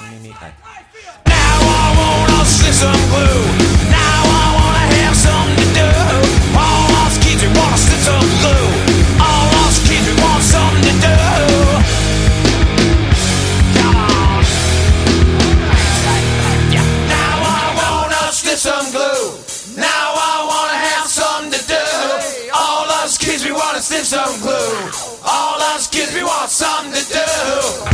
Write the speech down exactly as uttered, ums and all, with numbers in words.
ไม่มีใคร Now I wanna slip some glue. Now I wanna have something to do. All us kids, we wanna slip some glue. All us kids, we want something to do. Come on. Yeah. Now I wanna slip some glue. Now I wanna have something to do. All us kids, we wanna slip some glue. All us kids, we want something to do.